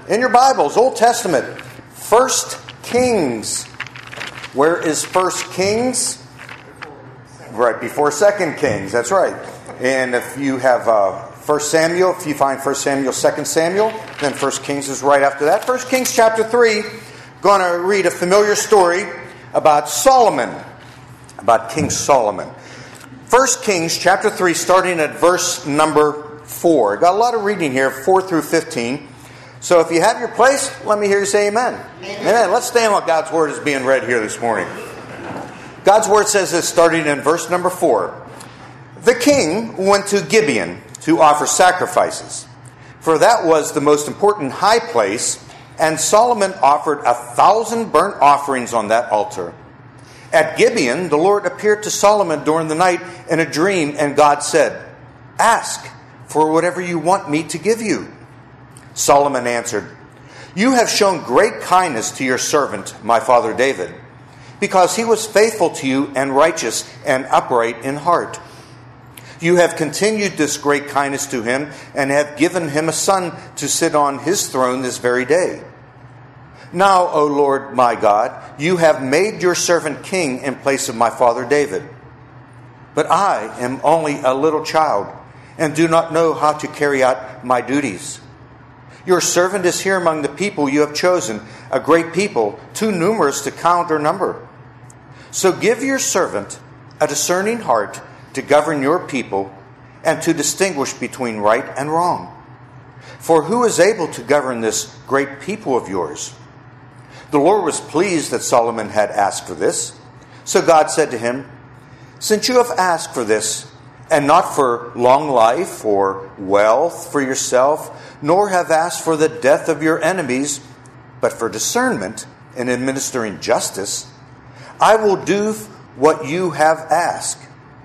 in your Bibles, Old Testament, 1 Kings. Where is 1 Kings? Right before 2 Kings, that's right. And if you have 1 Samuel, if you find 1 Samuel, 2 Samuel, then 1 Kings is right after that. 1 Kings chapter 3, going to read a familiar story about Solomon, about King Solomon. 1 Kings chapter 3, starting at verse number 4. Got a lot of reading here, 4 through 15. So if you have your place, let me hear you say amen. Amen. Let's stand while God's word is being read here this morning. God's word says this, starting in verse number 4. The king went to Gibeon to offer sacrifices, for that was the most important high place, and Solomon offered 1,000 burnt offerings on that altar. At Gibeon, the Lord appeared to Solomon during the night in a dream, and God said, "Ask for whatever you want me to give you." Solomon answered, "You have shown great kindness to your servant, my father David, because he was faithful to you and righteous and upright in heart. You have continued this great kindness to him and have given him a son to sit on his throne this very day. Now, O Lord my God, you have made your servant king in place of my father David. But I am only a little child and do not know how to carry out my duties. Your servant is here among the people you have chosen, a great people, too numerous to count or number. So give your servant a discerning heart to govern your people and to distinguish between right and wrong. For who is able to govern this great people of yours?" The Lord was pleased that Solomon had asked for this. So God said to him, "Since you have asked for this, and not for long life or wealth for yourself, nor have asked for the death of your enemies, but for discernment in administering justice, I will do what you have asked.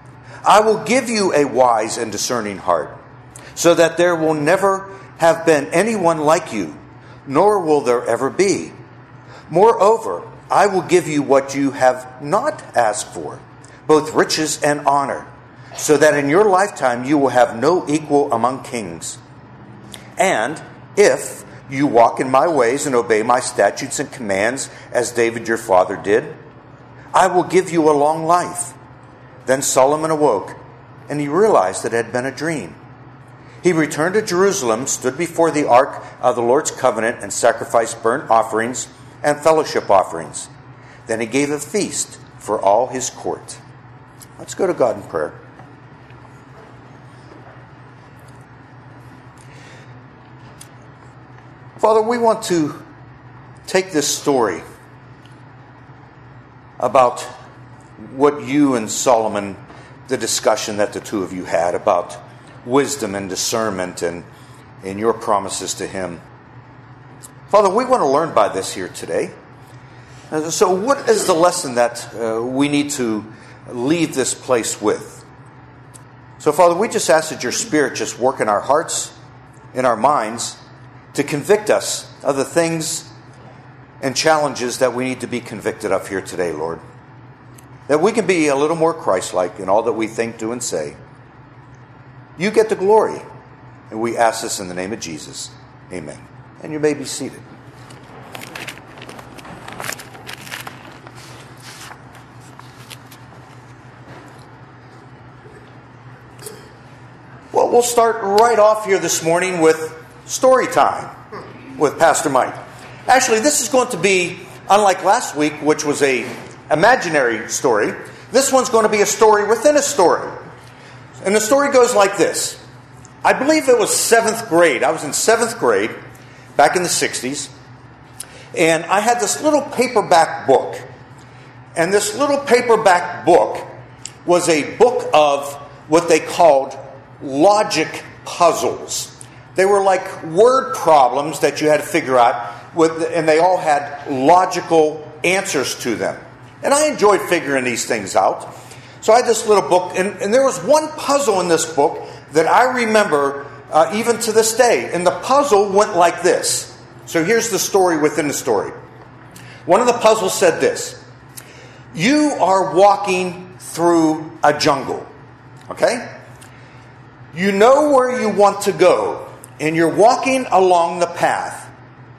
I will give you a wise and discerning heart, so that there will never have been anyone like you, nor will there ever be. Moreover, I will give you what you have not asked for, both riches and honor, so that in your lifetime you will have no equal among kings. And if you walk in my ways and obey my statutes and commands, as David your father did, I will give you a long life." Then Solomon awoke, and he realized that it had been a dream. He returned to Jerusalem, stood before the ark of the Lord's covenant, and sacrificed burnt offerings and fellowship offerings. Then he gave a feast for all his court. Let's go to God in prayer. Father, we want to take this story about what you and Solomon, the discussion that the two of you had about wisdom and discernment and your promises to him. Father, we want to learn by this here today. So what is the lesson that we need to leave this place with? So Father, we just ask that your Spirit just work in our hearts, in our minds, to convict us of the things and challenges that we need to be convicted of here today, Lord. That we can be a little more Christ-like in all that we think, do, and say. You get the glory. And we ask this in the name of Jesus. Amen. And you may be seated. Well, we'll start right off here this morning with story time with Pastor Mike. Actually, this is going to be, unlike last week, which was a imaginary story, this one's going to be a story within a story. And the story goes like this. I believe it was 7th grade. I was in 7th grade back in the 60s. And I had this little paperback book. And this little paperback book was a book of what they called logic puzzles. They were like word problems that you had to figure out, and they all had logical answers to them. And I enjoyed figuring these things out. So I had this little book, and there was one puzzle in this book that I remember even to this day. And the puzzle went like this. So here's the story within the story. One of the puzzles said this. You are walking through a jungle. Okay? You know where you want to go, and you're walking along the path.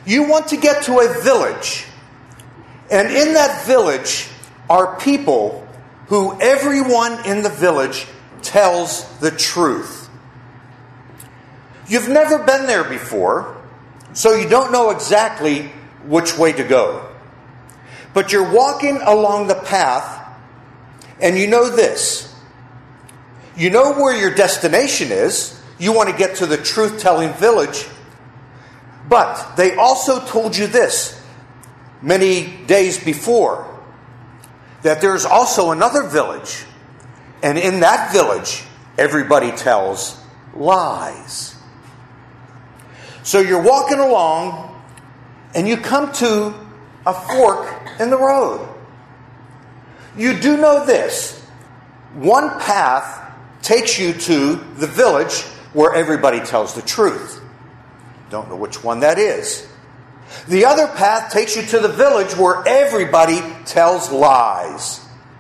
You want to get to a village. And in that village are people who everyone in the village tells the truth. You've never been there before, so you don't know exactly which way to go. But you're walking along the path, and you know this. You know where your destination is. You want to get to the truth-telling village. But they also told you this many days before, that there's also another village. And in that village, everybody tells lies. So you're walking along, and you come to a fork in the road. You do know this. One path takes you to the village where everybody tells the truth. Don't know which one that is. The other path takes you to the village where everybody tells lies.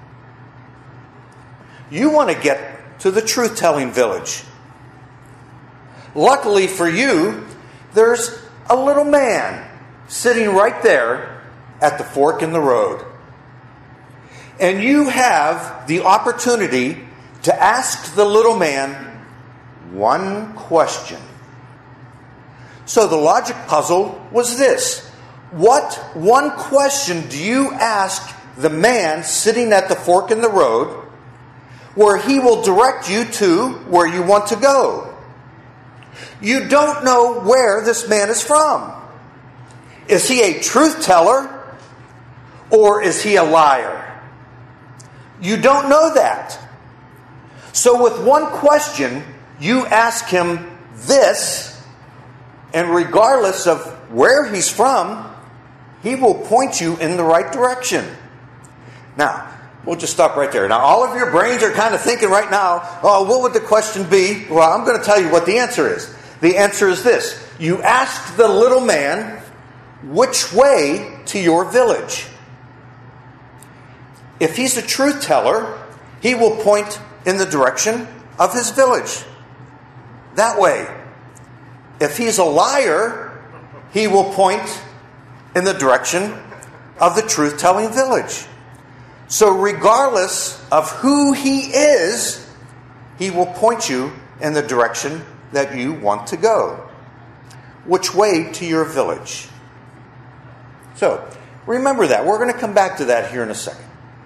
You want to get to the truth-telling village. Luckily for you, there's a little man sitting right there at the fork in the road. And you have the opportunity to ask the little man one question. So the logic puzzle was this. What one question do you ask the man sitting at the fork in the road where he will direct you to where you want to go? You don't know where this man is from. Is he a truth teller or is he a liar? You don't know that. So with one question, you ask him this, and regardless of where he's from, he will point you in the right direction. Now, we'll just stop right there. Now, all of your brains are kind of thinking right now, oh, what would the question be? Well, I'm going to tell you what the answer is. The answer is this. You ask the little man, which way to your village? If he's a truth teller, he will point in the direction of his village. That way. If he's a liar, he will point in the direction of the truth-telling village. So regardless of who he is, he will point you in the direction that you want to go. Which way to your village? So, remember that. We're going to come back to that here in a second.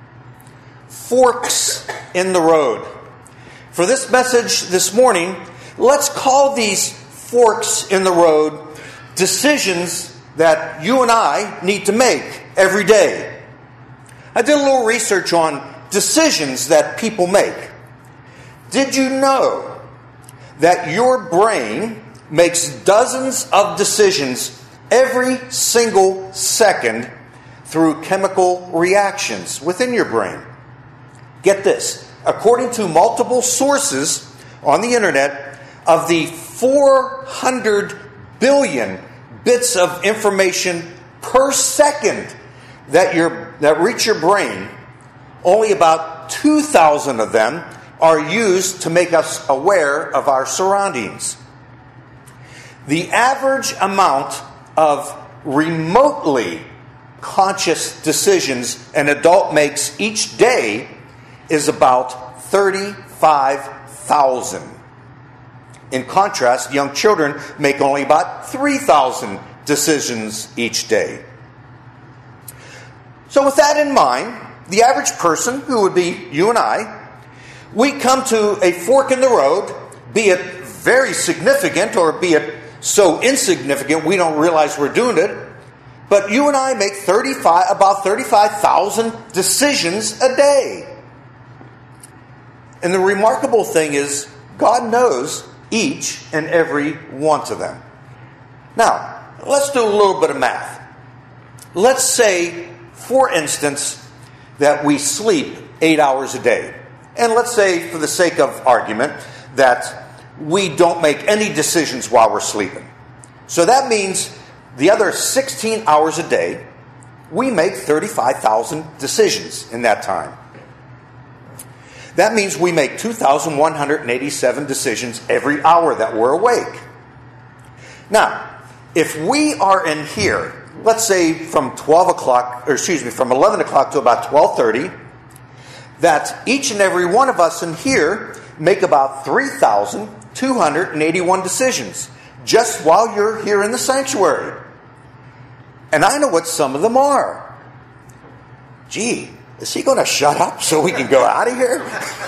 Forks in the road. For this message this morning, let's call these forks in the road decisions that you and I need to make every day. I did a little research on decisions that people make. Did you know that your brain makes dozens of decisions every single second through chemical reactions within your brain? Get this. According to multiple sources on the internet, of the 400 billion bits of information per second that reach your brain, only about 2,000 of them are used to make us aware of our surroundings. The average amount of remotely conscious decisions an adult makes each day is about 35,000. In contrast, young children make only about 3,000 decisions each day. So with that in mind, the average person, who would be you and I, we come to a fork in the road, be it very significant or be it so insignificant we don't realize we're doing it, but you and I make about 35,000 decisions a day. And the remarkable thing is, God knows each and every one of them. Now, let's do a little bit of math. Let's say, for instance, that we sleep 8 hours a day. And let's say, for the sake of argument, that we don't make any decisions while we're sleeping. So that means the other 16 hours a day, we make 35,000 decisions in that time. That means we make 2,187 decisions every hour that we're awake. Now, if we are in here, let's say from 11 o'clock to about 12:30, that each and every one of us in here make about 3,281 decisions just while you're here in the sanctuary. And I know what some of them are. Gee, is he going to shut up so we can go out of here?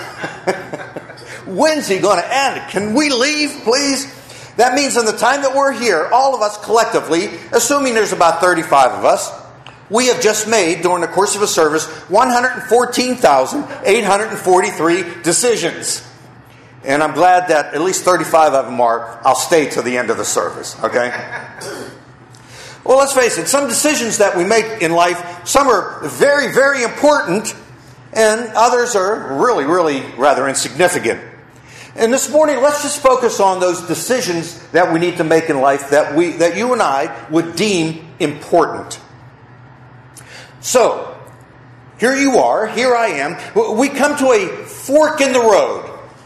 When's he going to end? Can we leave, please? That means in the time that we're here, all of us collectively, assuming there's about 35 of us, we have just made, during the course of a service, 114,843 decisions. And I'm glad that at least 35 of them are, I'll stay till the end of the service, okay? Well, let's face it, some decisions that we make in life, some are very, very important, and others are really, really rather insignificant. And this morning, let's just focus on those decisions that we need to make in life that you and I would deem important. So, here you are, here I am. We come to a fork in the road.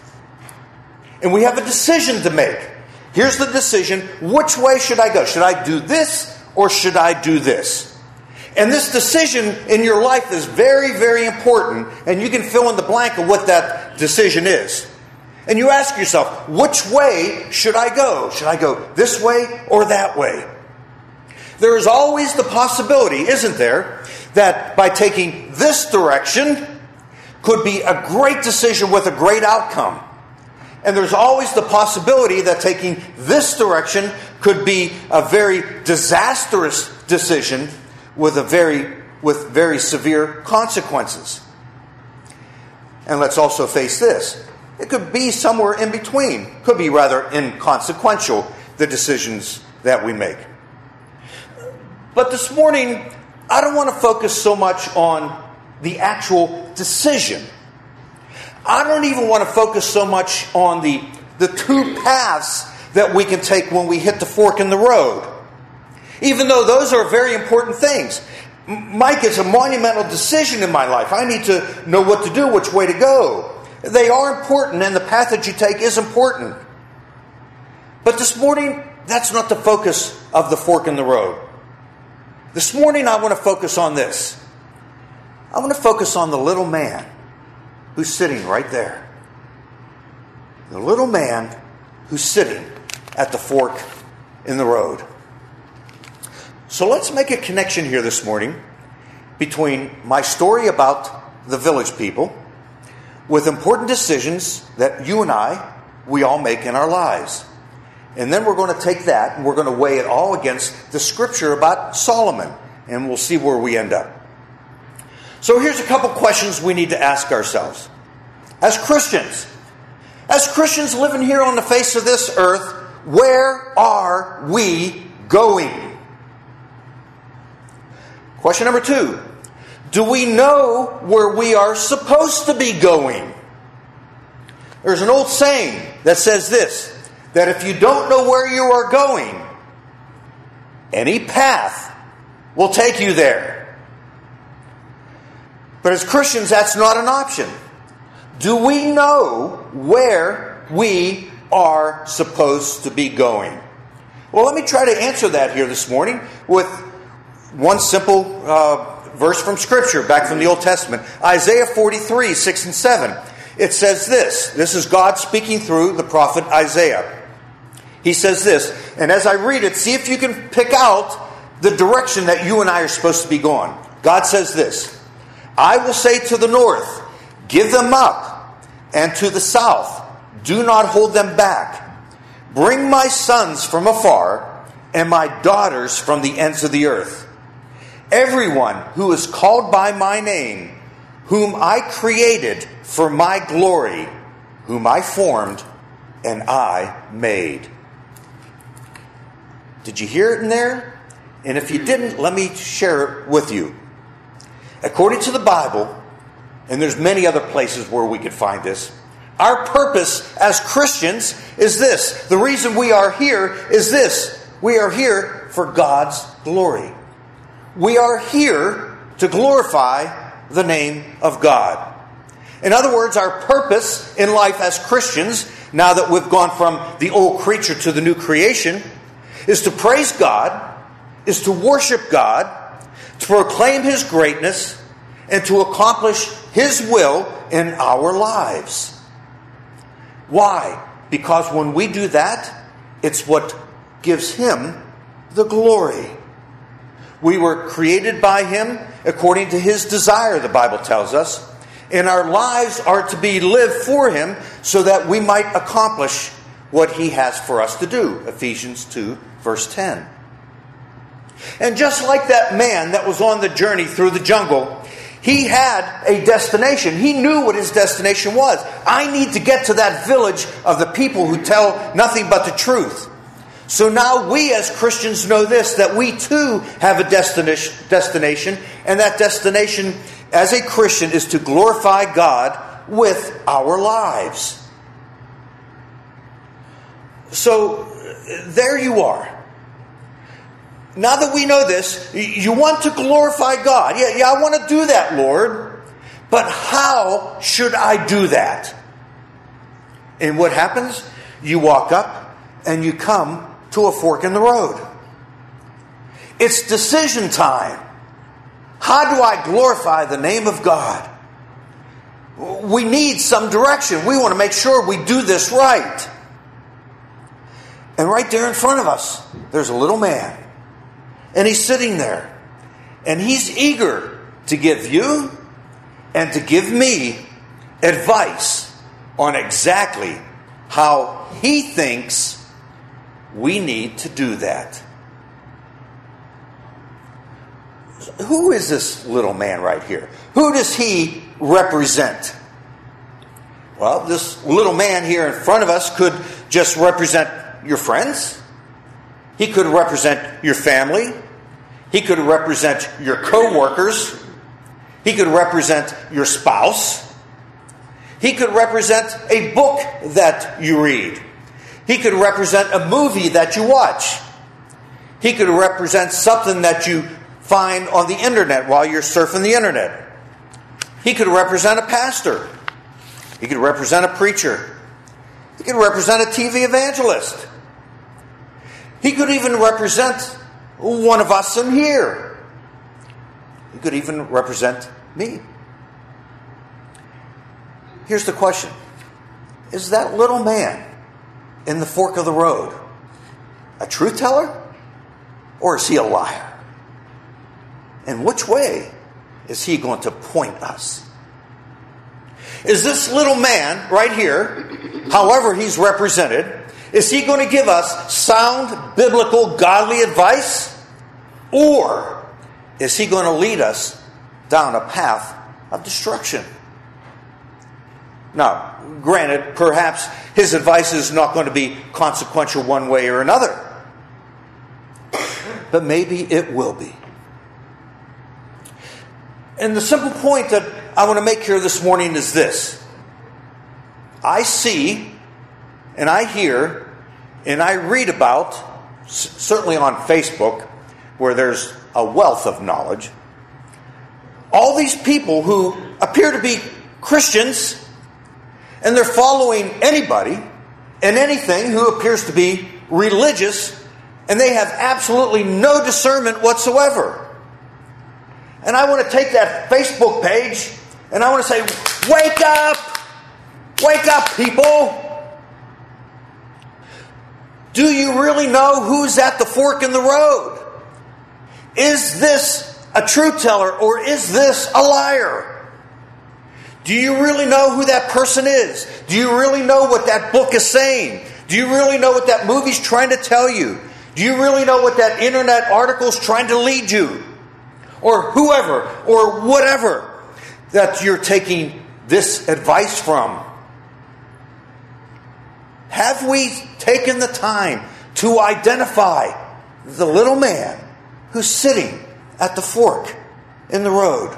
And we have a decision to make. Here's the decision. Which way should I go? Should I do this or should I do this? And this decision in your life is very, very important. And you can fill in the blank of what that decision is. And you ask yourself, which way should I go? Should I go this way or that way? There is always the possibility, isn't there, that by taking this direction could be a great decision with a great outcome. And there's always the possibility that taking this direction could be a very disastrous decision with very severe consequences. And let's also face this. It could be somewhere in between. Could be rather inconsequential, the decisions that we make. But this morning, I don't want to focus so much on the actual decision. I don't even want to focus so much on the two paths that we can take when we hit the fork in the road. Even though those are very important things. Mike, it's a monumental decision in my life. I need to know what to do, which way to go. They are important, and the path that you take is important. But this morning, that's not the focus of the fork in the road. This morning, I want to focus on this. I want to focus on the little man who's sitting right there. The little man who's sitting at the fork in the road. So let's make a connection here this morning between my story about the village people with important decisions that you and we all make in our lives. And then we're going to take that and we're going to weigh it all against the scripture about Solomon. And we'll see where we end up. So here's a couple questions we need to ask ourselves. As Christians living here on the face of this earth, where are we going? Question number 2. Do we know where we are supposed to be going? There's an old saying that says this, that if you don't know where you are going, any path will take you there. But as Christians, that's not an option. Do we know where we are supposed to be going? Well, let me try to answer that here this morning with one simple verse from Scripture, back from the Old Testament. Isaiah 43, 6 and 7. It says this. This is God speaking through the prophet Isaiah. He says this, and as I read it, see if you can pick out the direction that you and I are supposed to be going. God says this, I will say to the north, give them up, and to the south, do not hold them back. Bring my sons from afar, and my daughters from the ends of the earth. Everyone who is called by my name, whom I created for my glory, whom I formed and I made. Did you hear it in there? And if you didn't, let me share it with you. According to the Bible, and there's many other places where we could find this, our purpose as Christians is this. The reason we are here is this. We are here for God's glory. We are here to glorify the name of God. In other words, our purpose in life as Christians, now that we've gone from the old creature to the new creation, is to praise God, is to worship God, to proclaim His greatness, and to accomplish His will in our lives. Why? Because when we do that, it's what gives Him the glory. We were created by Him according to His desire, the Bible tells us, and our lives are to be lived for Him so that we might accomplish what He has for us to do. Ephesians 2, verse 10. And just like that man that was on the journey through the jungle, he had a destination. He knew what his destination was. I need to get to that village of the people who tell nothing but the truth. So now we as Christians know this, that we too have a destination, and that destination as a Christian is to glorify God with our lives. So there you are. Now that we know this, you want to glorify God. Yeah, I want to do that, Lord. But how should I do that? And what happens? You walk up and you come to a fork in the road. It's decision time. How do I glorify the name of God? We need some direction. We want to make sure we do this right. And right there in front of us, there's a little man. And he's sitting there. And he's eager to give you and to give me advice on exactly how he thinks we need to do that. Who is this little man right here? Who does he represent? Well, this little man here in front of us could just represent your friends. He could represent your family. He could represent your co-workers. He could represent your spouse. He could represent a book that you read. He could represent a movie that you watch. He could represent something that you find on the internet while you're surfing the internet. He could represent a pastor. He could represent a preacher. He could represent a TV evangelist. He could even represent one of us in here. He could even represent me. Here's the question. Is that little man in the fork of the road a truth teller? Or is he a liar? And which way is he going to point us? Is this little man right here, however he's represented, is he going to give us sound, biblical, godly advice? Or is he going to lead us down a path of destruction? Now, granted, perhaps his advice is not going to be consequential one way or another. But maybe it will be. And the simple point that I want to make here this morning is this. I see and I hear and I read about, certainly on Facebook, where there's a wealth of knowledge, all these people who appear to be Christians, and they're following anybody and anything who appears to be religious, and they have absolutely no discernment whatsoever. And I want to take that Facebook page and I want to say, wake up, people. Do you really know who's at the fork in the road? Is this a truth teller or is this a liar? Do you really know who that person is? Do you really know what that book is saying? Do you really know what that movie's trying to tell you? Do you really know what that internet article's trying to lead you? Or whoever, or whatever that you're taking this advice from. Have we taken the time to identify the little man who's sitting at the fork in the road?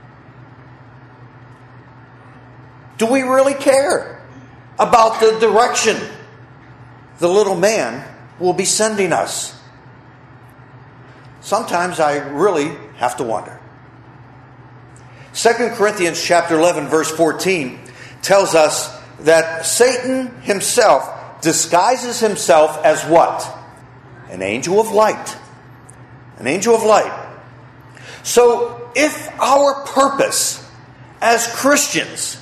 Do we really care about the direction the little man will be sending us? Sometimes I really have to wonder. 2 Corinthians chapter 11, verse 14 tells us that Satan himself disguises himself as what? An angel of light. An angel of light. So if our purpose as Christians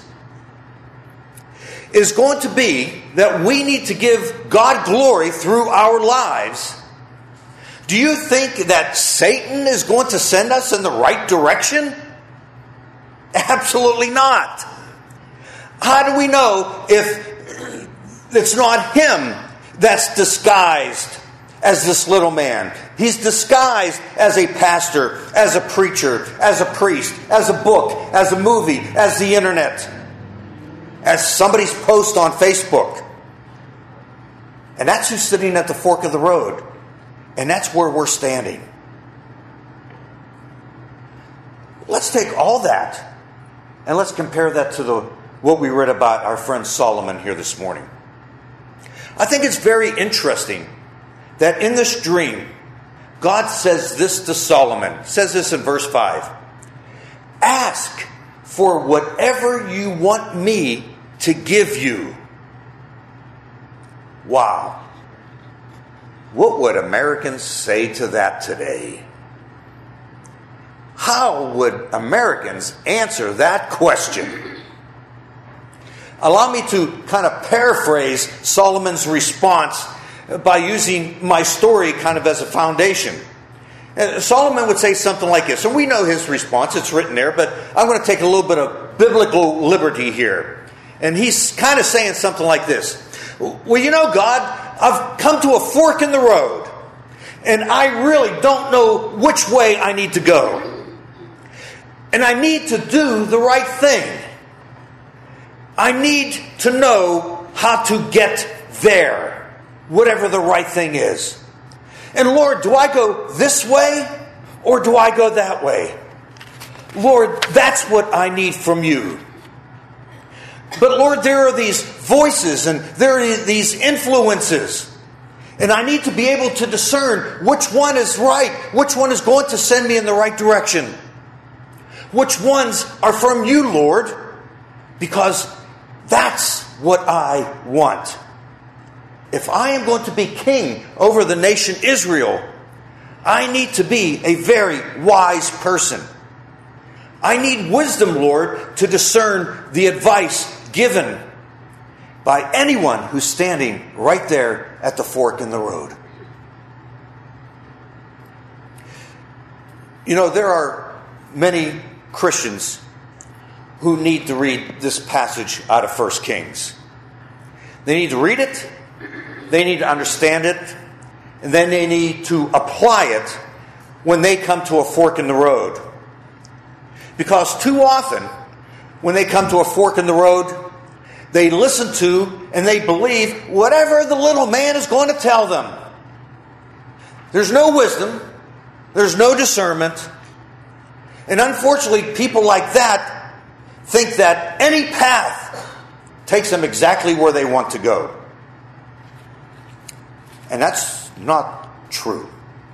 is going to be that we need to give God glory through our lives, do you think that Satan is going to send us in the right direction? Absolutely not. How do we know if it's not him that's disguised as this little man? He's disguised as a pastor, as a preacher, as a priest, as a book, as a movie, as the internet, as somebody's post on Facebook. And that's who's sitting at the fork of the road. And that's where we're standing. Let's take all that and let's compare that to what we read about our friend Solomon here this morning. I think it's very interesting that in this dream, God says this to Solomon. It says this in verse 5. Ask for whatever you want me to give you. Wow. What would Americans say to that today? How would Americans answer that question? Allow me to kind of paraphrase Solomon's response by using my story kind of as a foundation. Solomon would say something like this, and we know his response, it's written there, but I'm going to take a little bit of biblical liberty here. And he's kind of saying something like this. Well, you know, God, I've come to a fork in the road, and I really don't know which way I need to go. And I need to do the right thing. I need to know how to get there, whatever the right thing is. And Lord, do I go this way or do I go that way? Lord, that's what I need from you. But Lord, there are these voices and there are these influences. And I need to be able to discern which one is right, which one is going to send me in the right direction. Which ones are from you, Lord, because that's what I want. If I am going to be king over the nation Israel, I need to be a very wise person. I need wisdom, Lord, to discern the advice given by anyone who's standing right there at the fork in the road. You know, there are many Christians who need to read this passage out of 1 Kings. They need to read it, they need to understand it, and then they need to apply it when they come to a fork in the road. Because too often, when they come to a fork in the road, they listen to and they believe whatever the little man is going to tell them. There's no wisdom, there's no discernment, and unfortunately, people like that think that any path takes them exactly where they want to go. And that's not true.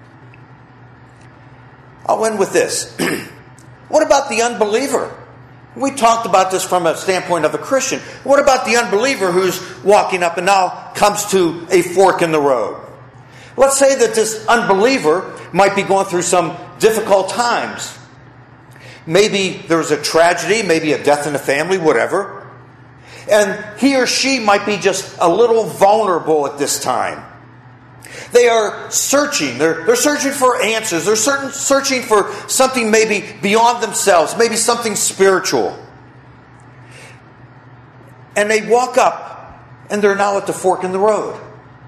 I'll end with this. What about the unbeliever? We talked about this from a standpoint of a Christian. What about the unbeliever who's walking up and now comes to a fork in the road? Let's say that this unbeliever might be going through some difficult times. Maybe there's a tragedy, maybe a death in the family, whatever. And he or she might be just a little vulnerable at this time. They are searching. They're searching for answers. They're searching for something maybe beyond themselves, maybe something spiritual. And they walk up, and they're now at the fork in the road.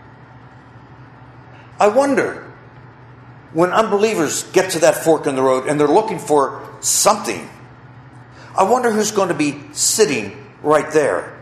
I wonder, when unbelievers get to that fork in the road and they're looking for something, I wonder who's going to be sitting right there.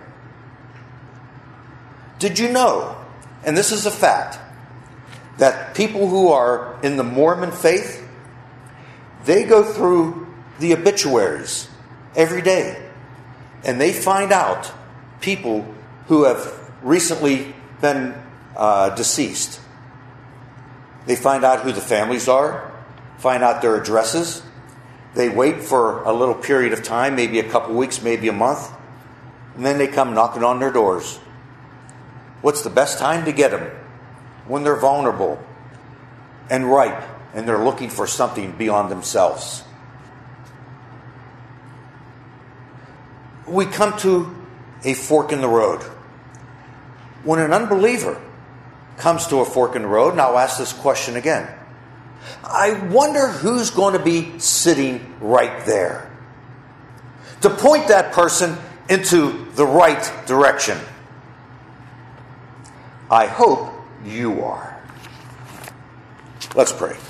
Did you know, and this is a fact, that people who are in the Mormon faith, they go through the obituaries every day, and they find out people who have recently been deceased. They find out who the families are, find out their addresses. They wait for a little period of time, maybe a couple weeks, maybe a month, and then they come knocking on their doors. What's the best time to get them? When they're vulnerable, and ripe, and they're looking for something beyond themselves. We come to a fork in the road. When an unbeliever comes to a fork in the road, and I'll ask this question again, I wonder who's going to be sitting right there to point that person into the right direction. I hope you are. Let's pray.